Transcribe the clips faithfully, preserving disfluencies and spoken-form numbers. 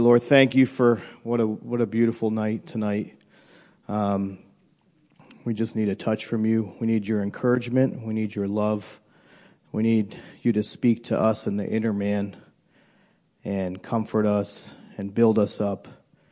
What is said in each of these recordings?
Lord, thank you for what a what a beautiful night tonight. Um, we just need a touch from you. We need your encouragement. We need your love. We need you to speak to us in the inner man and comfort us and build us up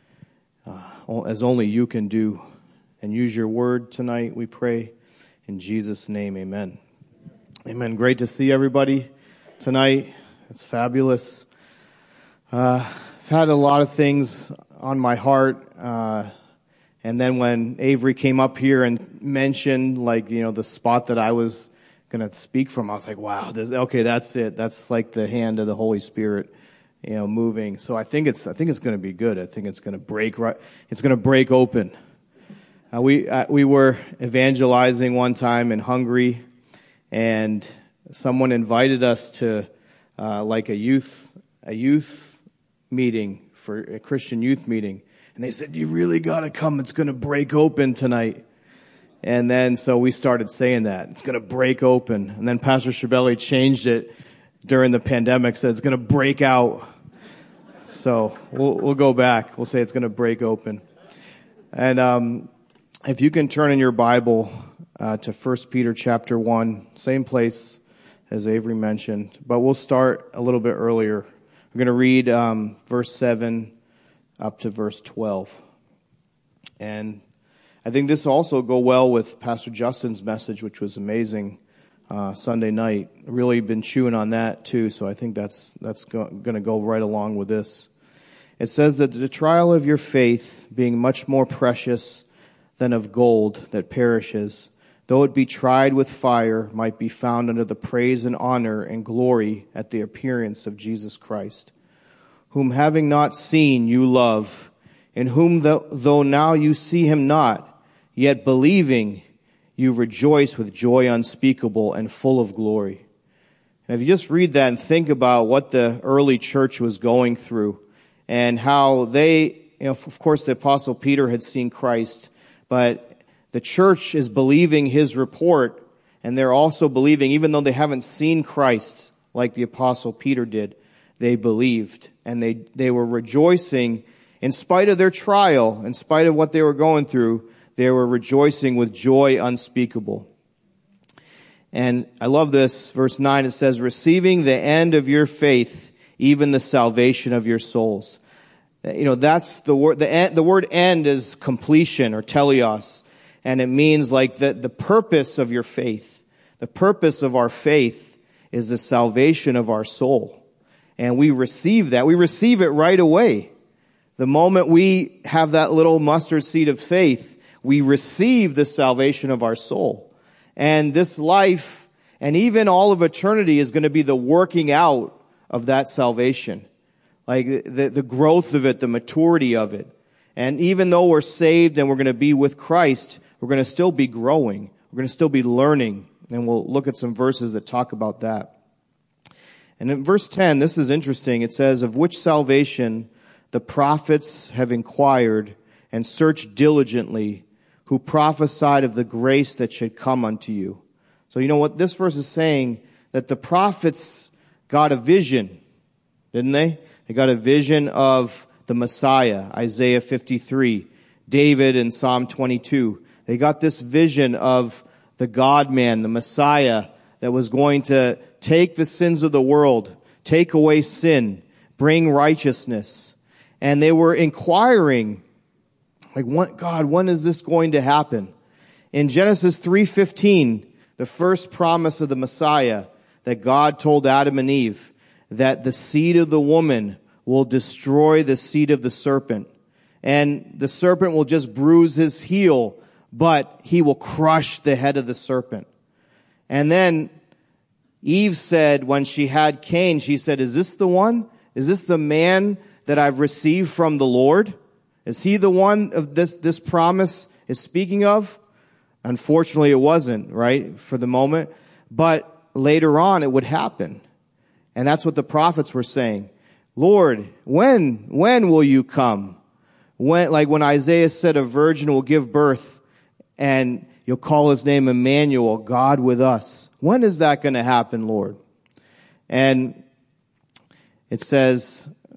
uh, as only you can do. And use your word tonight, we pray. In Jesus' name, amen. Amen. Great to see everybody tonight. It's fabulous. Uh, I've had a lot of things on my heart. Uh, and then when Avery came up here and mentioned, like, you know, the spot that I was going to speak from, I was like, wow, this, okay, that's it. That's like the hand of the Holy Spirit, you know, moving. So I think it's, I think it's going to be good. I think it's going to break right. It's going to break open. Uh, we, uh, we were evangelizing one time in Hungary, and someone invited us to, uh, like a youth, a youth meeting, for a Christian youth meeting. And they said, you really got to come. It's going to break open tonight. And then so we started saying that. It's going to break open. And then Pastor Schiavelli changed it during the pandemic, said it's going to break out. So we'll, we'll go back. We'll say it's going to break open. And um, if you can turn in your Bible uh, to First Peter chapter one, same place as Avery mentioned. But we'll start a little bit earlier. We're going to read um, verse seven up to verse twelve. And I think this will also go well with Pastor Justin's message, which was amazing uh, Sunday night. Really been chewing on that too, so I think that's that's go- going to go right along with this. It says that the trial of your faith, being much more precious than of gold that perishes, though it be tried with fire, might be found under the praise and honor and glory at the appearance of Jesus Christ, whom having not seen you love, in whom though now you see him not, yet believing you rejoice with joy unspeakable and full of glory. And if you just read that and think about what the early church was going through and how they, you know, of course the Apostle Peter had seen Christ, but the church is believing his report, and they're also believing, even though they haven't seen Christ like the Apostle Peter did, they believed. And they, they were rejoicing in spite of their trial, in spite of what they were going through, they were rejoicing with joy unspeakable. And I love this, verse nine, it says, receiving the end of your faith, even the salvation of your souls. You know, that's the word, the, end, the word end is completion or teleos. And it means like the, the purpose of your faith. The purpose of our faith is the salvation of our soul. And we receive that. We receive it right away. The moment we have that little mustard seed of faith, we receive the salvation of our soul. And this life, and even all of eternity, is going to be the working out of that salvation. Like the, the growth of it, the maturity of it. And even though we're saved and we're going to be with Christ, we're going to still be growing. We're going to still be learning. And we'll look at some verses that talk about that. And in verse ten, this is interesting. It says, of which salvation the prophets have inquired and searched diligently, who prophesied of the grace that should come unto you. So you know what this verse is saying? That the prophets got a vision, didn't they? They got a vision of the Messiah, Isaiah fifty-three, David in Psalm twenty-two. They got this vision of the God-man, the Messiah, that was going to take the sins of the world, take away sin, bring righteousness. And they were inquiring, like, what, God, when is this going to happen? In Genesis three fifteen, the first promise of the Messiah, that God told Adam and Eve, that the seed of the woman will destroy the seed of the serpent. And the serpent will just bruise his heel, but he will crush the head of the serpent. And then Eve said, when she had Cain, she said, is this the one? Is this the man that I've received from the Lord? Is he the one of this, this promise is speaking of? Unfortunately, it wasn't, right, for the moment. But later on, it would happen. And that's what the prophets were saying. Lord, when, when will you come? When, like when Isaiah said a virgin will give birth and you'll call his name Emmanuel, God with us. When is that going to happen, Lord? And it says,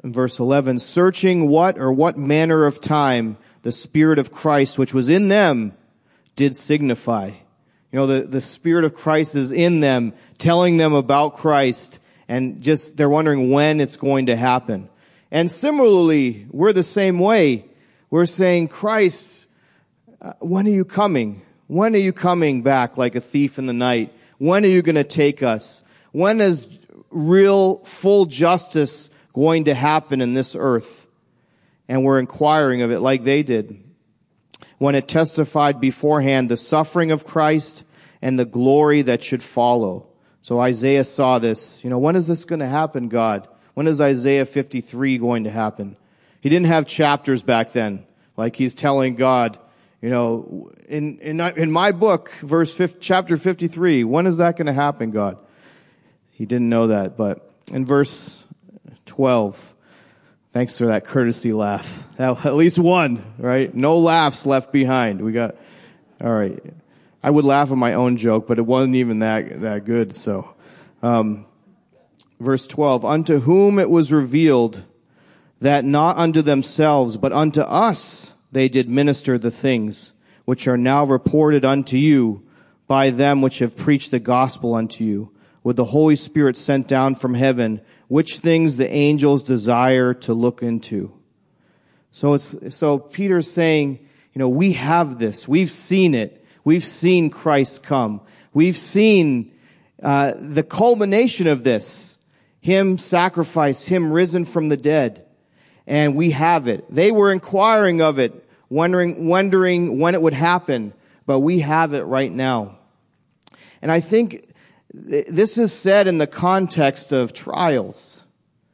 in verse eleven, searching what or what manner of time the Spirit of Christ, which was in them, did signify. You know, the, the Spirit of Christ is in them, telling them about Christ, and just they're wondering when it's going to happen. And similarly, we're the same way. We're saying, Christ, uh, when are you coming? When are you coming back like a thief in the night? When are you going to take us? When is real, full justice going to happen in this earth? And we're inquiring of it like they did, when it testified beforehand the suffering of Christ and the glory that should follow. So Isaiah saw this. You know, when is this going to happen, God? When is Isaiah fifty-three going to happen? He didn't have chapters back then, like he's telling God, you know, in in in my book, verse fifty, chapter fifty-three, when is that going to happen, God? He didn't know that, but in verse twelve, thanks for that courtesy laugh. That, at least one, right? No laughs left behind. We got, all right. I would laugh at my own joke, but it wasn't even that that good. So, um, verse twelve, unto whom it was revealed that not unto themselves, but unto us they did minister the things which are now reported unto you by them which have preached the gospel unto you, with the Holy Spirit sent down from heaven, which things the angels desire to look into. So it's, so Peter's saying, you know, we have this. We've seen it. We've seen Christ come. We've seen, uh, the culmination of this. Him sacrificed, Him risen from the dead. And we have it. They were inquiring of it, wondering, wondering when it would happen, but we have it right now. And I think this is said in the context of trials.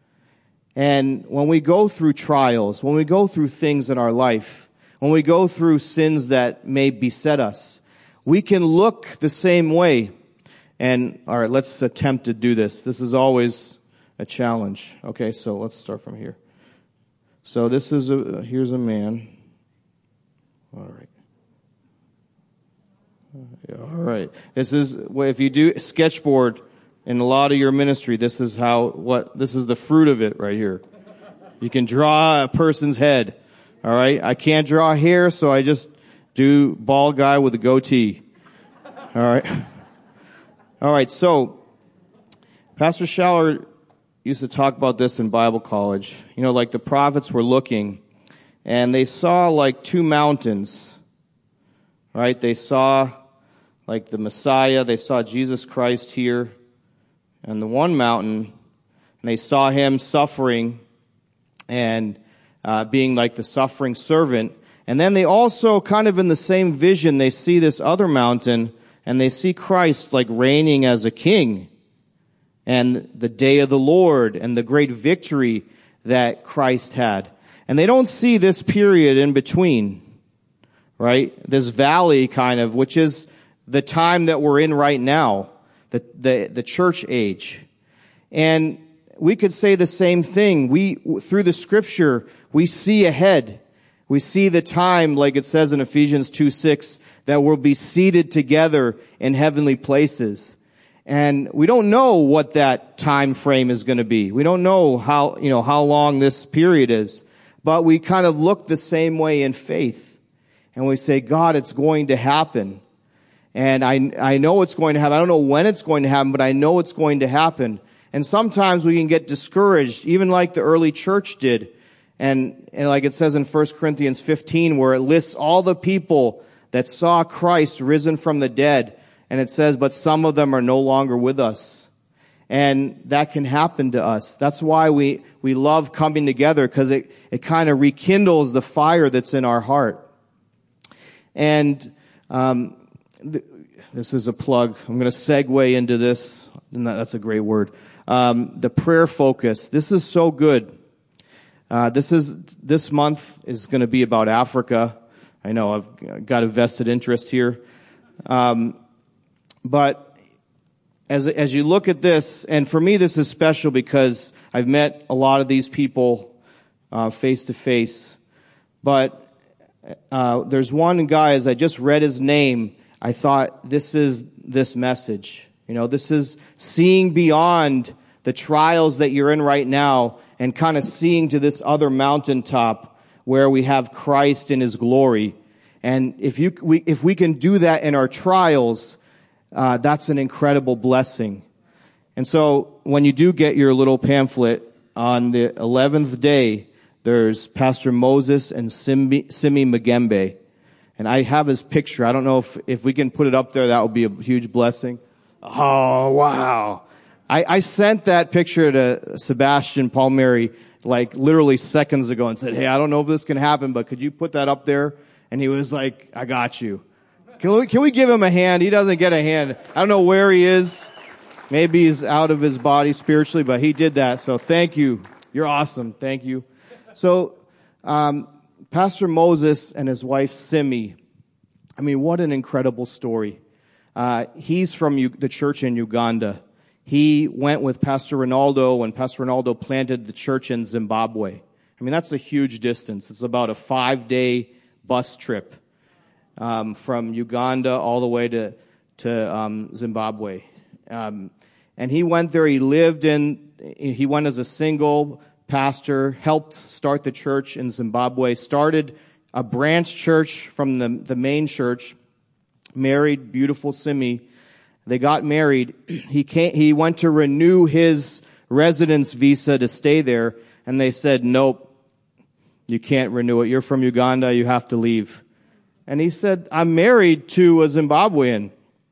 And when we go through trials, when we go through things in our life, when we go through sins that may beset us, we can look the same way. And, all right, let's attempt to do this. This is always a challenge. Okay, so let's start from here. So this is a, here's a man. All right. Yeah, all right. This is, well, if you do sketchboard in a lot of your ministry, this is how, what, this is the fruit of it right here. You can draw a person's head. All right. I can't draw hair, so I just do bald guy with a goatee. All right. All right. So Pastor Schaller used to talk about this in Bible college. You know, like the prophets were looking and they saw like two mountains, right? They saw like the Messiah. They saw Jesus Christ here on the one mountain, and they saw Him suffering and uh, being like the suffering servant. And then they also kind of in the same vision, they see this other mountain and they see Christ like reigning as a king, and the day of the Lord and the great victory that Christ had. And they don't see this period in between, right? This valley kind of, which is the time that we're in right now, the, the, the church age. And we could say the same thing. We, through the scripture, we see ahead. We see the time, like it says in Ephesians two six, that we'll be seated together in heavenly places. And we don't know what that time frame is going to be. We don't know how, you know, how long this period is. But we kind of look the same way in faith. And we say, God, it's going to happen. And I, I know it's going to happen. I don't know when it's going to happen, but I know it's going to happen. And sometimes we can get discouraged, even like the early church did. And, and like it says in First Corinthians fifteen, where it lists all the people that saw Christ risen from the dead. And it says, but some of them are no longer with us. And that can happen to us. That's why we, we love coming together, because it, it kind of rekindles the fire that's in our heart. And, um, th- this is a plug. I'm going to segue into this. That's a great word. Um, the prayer focus. This is so good. Uh, this is, this month is going to be about Africa. I know I've got a vested interest here. Um, but as, as you look at this, and for me this is special because I've met a lot of these people, uh, face to face. But, uh, there's one guy, as I just read his name, I thought this is this message. You know, this is seeing beyond the trials that you're in right now and kind of seeing to this other mountaintop where we have Christ in his glory. And if you, we, if we can do that in our trials, uh, that's an incredible blessing. And so when you do get your little pamphlet on the eleventh day, there's Pastor Moses and Simi, Simi Magembe. And I have his picture. I don't know if, if we can put it up there, that would be a huge blessing. Oh, wow. I, I sent that picture to Sebastian Palmieri like literally seconds ago and said, hey, I don't know if this can happen, but could you put that up there? And he was like, I got you. Can we, can we give him a hand? He doesn't get a hand. I don't know where he is. Maybe he's out of his body spiritually, but he did that. So thank you. You're awesome. Thank you. So, um, Pastor Moses and his wife Simi, I mean, what an incredible story. Uh, he's from U- the church in Uganda. He went with Pastor Ronaldo when Pastor Ronaldo planted the church in Zimbabwe. I mean, that's a huge distance. It's about a five-day bus trip um, from Uganda all the way to to um, Zimbabwe. Um, and he went there. He lived in. He went as a single pastor, helped start the church in Zimbabwe, started a branch church from the, the main church, married beautiful Simi. They got married. He came, he went to renew his residence visa to stay there, and they said, nope, you can't renew it. You're from Uganda, you have to leave. And he said, I'm married to a Zimbabwean.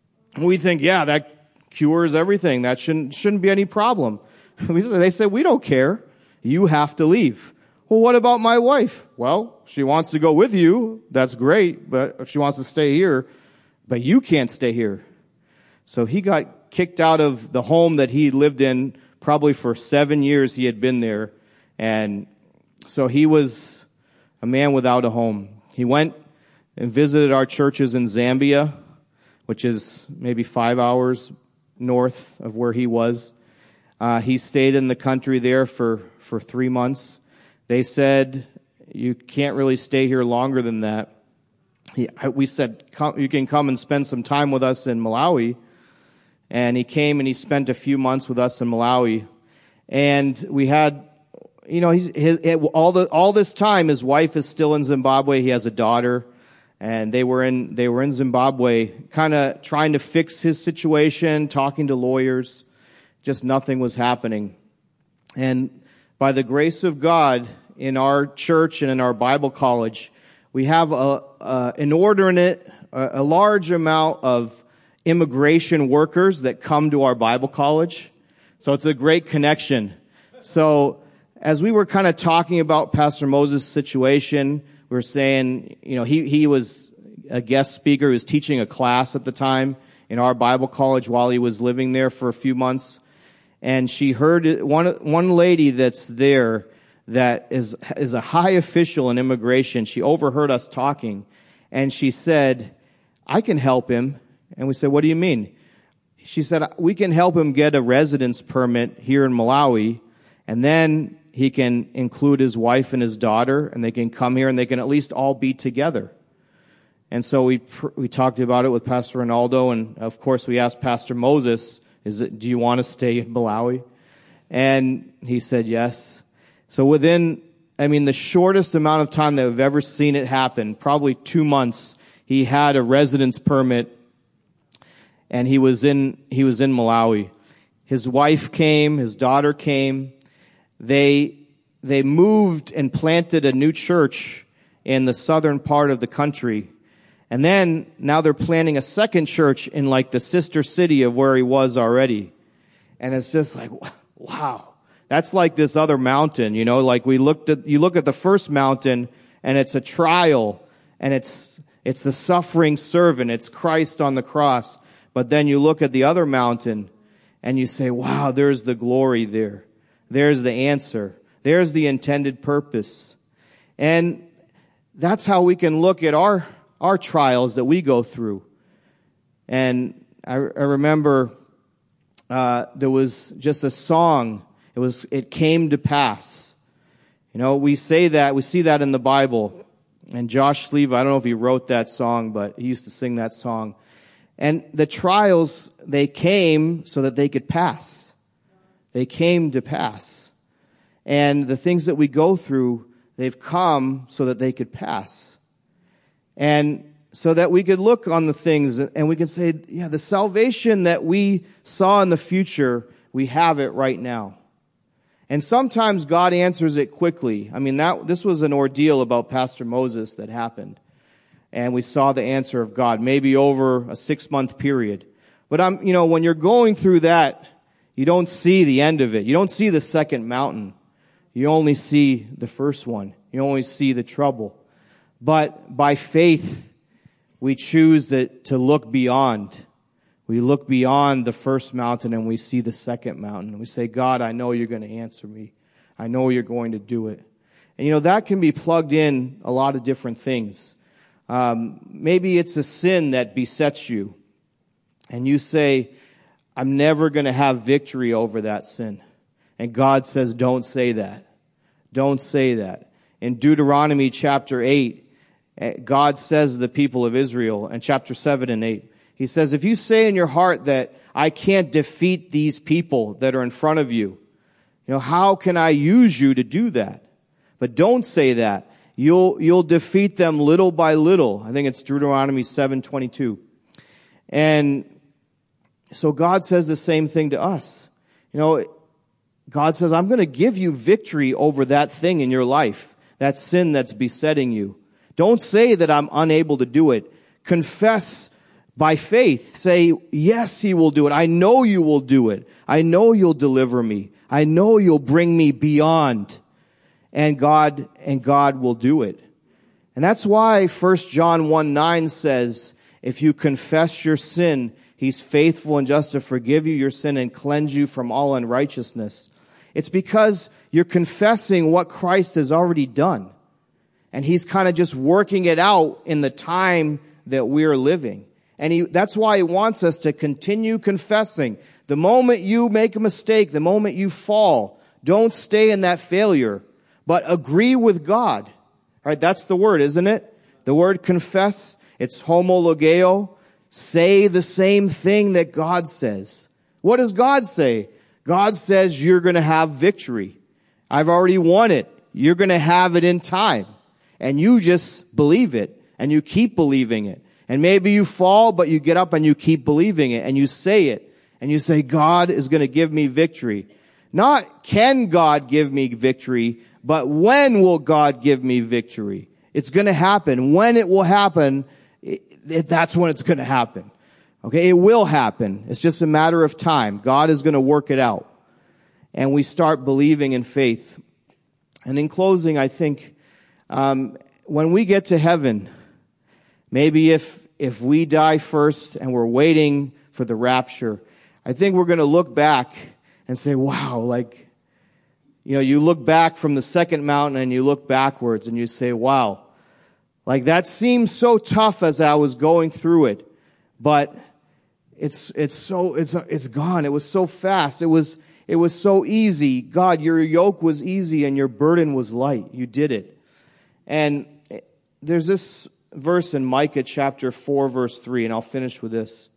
We think, yeah, that cures everything. That shouldn't, shouldn't be any problem. They said, we don't care. You have to leave. Well, what about my wife? Well, she wants to go with you. That's great. But if she wants to stay here, but you can't stay here. So he got kicked out of the home that he lived in probably for seven years. He had been there. And so he was a man without a home. He went and visited our churches in Zambia, which is maybe five hours north of where he was. Uh, he stayed in the country there for, for three months. They said, you can't really stay here longer than that. He, we said, come, you can come and spend some time with us in Malawi. And he came and he spent a few months with us in Malawi. And we had, you know, he's, his, all the, all this time, his wife is still in Zimbabwe. He has a daughter. And they were in, they were in Zimbabwe, kind of trying to fix his situation, talking to lawyers. Just nothing was happening. And by the grace of God, in our church and in our Bible college, we have a, a inordinate, a, a large amount of immigration workers that come to our Bible college. So it's a great connection. So as we were kind of talking about Pastor Moses' situation, we were saying, you know, he, he was a guest speaker. He was teaching a class at the time in our Bible college while he was living there for a few months. And she heard one one lady that's there that is is a high official in immigration. She overheard us talking, and she said, I can help him. And we said, what do you mean? She said, we can help him get a residence permit here in Malawi, and then he can include his wife and his daughter, and they can come here, and they can at least all be together. And so we we talked about it with Pastor Ronaldo, and of course we asked Pastor Moses, Is it, do you want to stay in Malawi? And he said yes. So within, I mean, the shortest amount of time that we've ever seen it happen, probably two months, he had a residence permit, and he was in, he was in Malawi. His wife came, his daughter came. They, they moved and planted a new church in the southern part of the country. And then, now they're planning a second church in like the sister city of where he was already. And it's just like, wow. That's like this other mountain, you know, like we looked at, you look at the first mountain and it's a trial and it's, it's the suffering servant. It's Christ on the cross. But then you look at the other mountain and you say, wow, there's the glory there. There's the answer. There's the intended purpose. And that's how we can look at our our trials that we go through. And I, I remember uh, there was just a song. It was, it came to pass. You know, we say that, we see that in the Bible. And Josh Sleeve, I don't know if he wrote that song, but he used to sing that song. And the trials, they came so that they could pass. They came to pass. And the things that we go through, they've come so that they could pass. And so that we could look on the things and we can say, yeah, the salvation that we saw in the future, we have it right now. And sometimes God answers it quickly. I mean, that this was an ordeal about Pastor Moses that happened. And we saw the answer of God, maybe over a six-month period. But I'm, you know, when you're going through that, you don't see the end of it. You don't see the second mountain. You only see the first one. You only see the trouble. But by faith, we choose to, to look beyond. We look beyond the first mountain and we see the second mountain. And we say, God, I know you're going to answer me. I know you're going to do it. And you know, that can be plugged in a lot of different things. Um, maybe it's a sin that besets you. And you say, I'm never going to have victory over that sin. And God says, don't say that. Don't say that. In Deuteronomy chapter eight, God says to the people of Israel, in chapter seven and eight, he says, if you say in your heart that I can't defeat these people that are in front of you, you know, how can I use you to do that? But don't say that. You'll, you'll defeat them little by little. I think it's Deuteronomy seven twenty-two. And so God says the same thing to us. You know, God says, I'm going to give you victory over that thing in your life, that sin that's besetting you. Don't say that I'm unable to do it. Confess by faith. Say, yes, he will do it. I know you will do it. I know you'll deliver me. I know you'll bring me beyond. And God, and God will do it. And that's why First John one nine says, if you confess your sin, he's faithful and just to forgive you your sin and cleanse you from all unrighteousness. It's because you're confessing what Christ has already done. And he's kind of just working it out in the time that we're living. And he, that's why he wants us to continue confessing. The moment you make a mistake, the moment you fall, don't stay in that failure, but agree with God. Right? That's the word, isn't it? The word confess, it's homologeo. Say the same thing that God says. What does God say? God says you're going to have victory. I've already won it. You're going to have it in time. And you just believe it, and you keep believing it. And maybe you fall, but you get up and you keep believing it, and you say it. And you say, God is going to give me victory. Not can God give me victory, but when will God give me victory? It's going to happen. When it will happen, it, it, that's when it's going to happen. Okay, it will happen. It's just a matter of time. God is going to work it out. And we start believing in faith. And in closing, I think, Um, when we get to heaven, maybe if, if we die first and we're waiting for the rapture, I think we're going to look back and say, wow, like, you know, you look back from the second mountain and you look backwards and you say, wow, like that seems so tough as I was going through it, but it's, it's so, it's, it's gone. It was so fast. It was, it was so easy. God, your yoke was easy and your burden was light. You did it. And there's this verse in Micah chapter four, verse three, and I'll finish with this.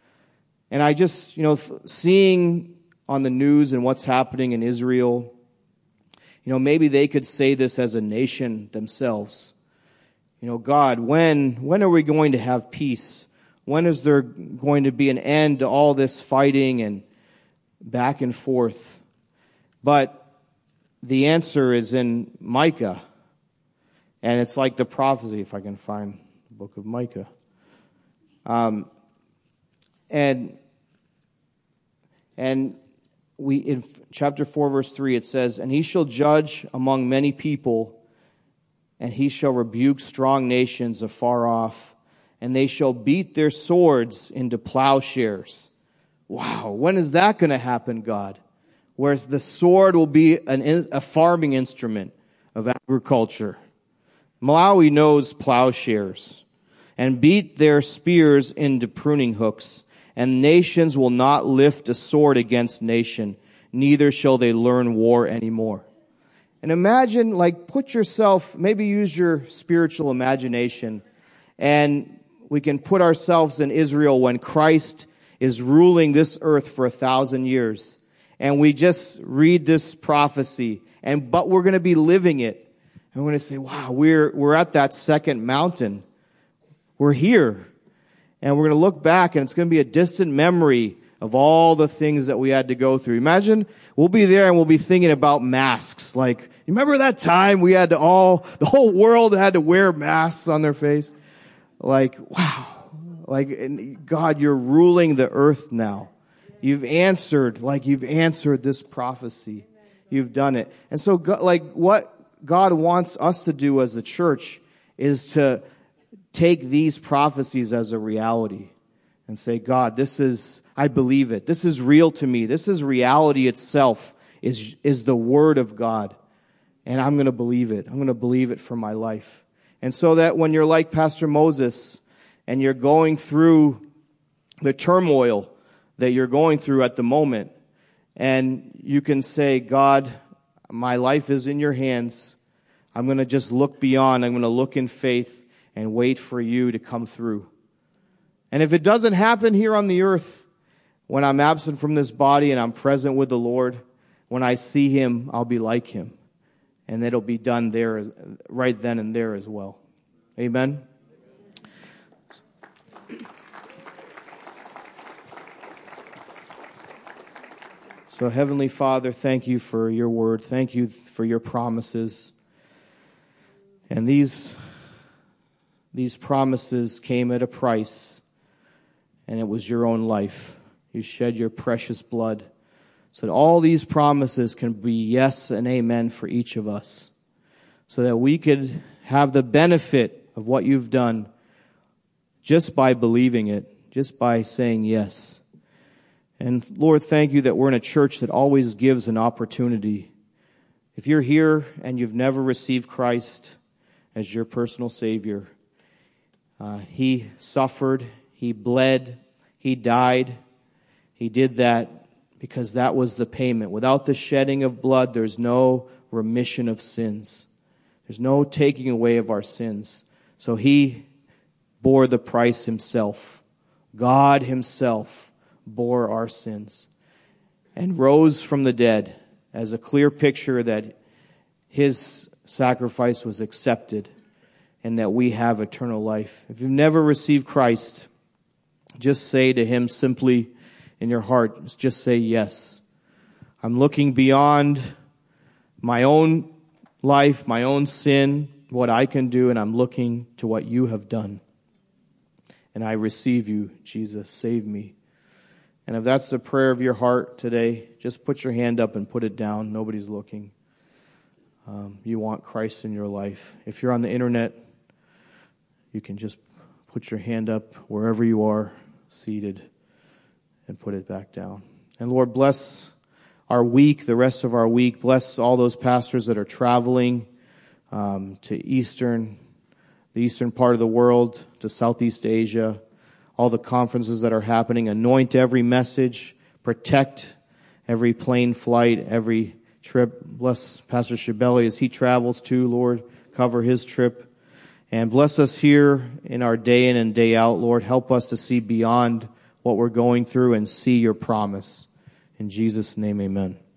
And I just, you know, seeing on the news and what's happening in Israel, you know, maybe they could say this as a nation themselves. You know, God, when, when are we going to have peace? When is there going to be an end to all this fighting and back and forth? But the answer is in Micah. And it's like the prophecy, if I can find the book of Micah. Um, and and we in chapter four, verse three, it says, and he shall judge among many people, and he shall rebuke strong nations afar off, and they shall beat their swords into plowshares. Wow, when is that going to happen, God? Whereas the sword will be an, a farming instrument of agriculture. Malawi knows plowshares, and beat their spears into pruning hooks, and nations will not lift a sword against nation, neither shall they learn war anymore. And imagine, like, put yourself, maybe use your spiritual imagination, and we can put ourselves in Israel when Christ is ruling this earth for a thousand years. And we just read this prophecy, And, but we're going to be living it. And we're going to say, wow, we're, we're at that second mountain. We're here. And we're going to look back, and it's going to be a distant memory of all the things that we had to go through. Imagine we'll be there and we'll be thinking about masks. Like, remember that time we had to all, the whole world had to wear masks on their face? Like, wow. Like, God, you're ruling the earth now. You've answered, like you've answered this prophecy. You've done it. And so, God, like, what God wants us to do as a church is to take these prophecies as a reality and say, God, this is, I believe it. This is real to me. This is reality itself, is, is the word of God. And I'm going to believe it. I'm going to believe it for my life. And so that when you're like Pastor Moses and you're going through the turmoil that you're going through at the moment, and you can say, God, my life is in your hands. I'm going to just look beyond. I'm going to look in faith and wait for you to come through. And if it doesn't happen here on the earth, when I'm absent from this body and I'm present with the Lord, when I see him, I'll be like him. And it'll be done there, right then and there as well. Amen? So, Heavenly Father, thank you for your word. Thank you for your promises. And these, these promises came at a price, and it was your own life. You shed your precious blood so that all these promises can be yes and amen for each of us, so that we could have the benefit of what you've done just by believing it, just by saying yes. And Lord, thank you that we're in a church that always gives an opportunity. If you're here and you've never received Christ as your personal Savior, uh, He suffered, He bled, He died. He did that because that was the payment. Without the shedding of blood, there's no remission of sins. There's no taking away of our sins. So He bore the price Himself. God Himself bore our sins and rose from the dead as a clear picture that His sacrifice was accepted and that we have eternal life. If you've never received Christ, just say to Him simply in your heart, just say yes. I'm looking beyond my own life, my own sin, what I can do, and I'm looking to what you have done. And I receive you, Jesus. Save me. And if that's the prayer of your heart today, just put your hand up and put it down. Nobody's looking. Um, you want Christ in your life. If you're on the internet, you can just put your hand up wherever you are, seated, and put it back down. And Lord, bless our week, the rest of our week. Bless all those pastors that are traveling um, to eastern, the eastern part of the world, to Southeast Asia. All the conferences that are happening. Anoint every message. Protect every plane flight, every trip. Bless Pastor Shibeli as he travels too, Lord. Cover his trip. And bless us here in our day in and day out, Lord. Help us to see beyond what we're going through and see your promise. In Jesus' name, amen.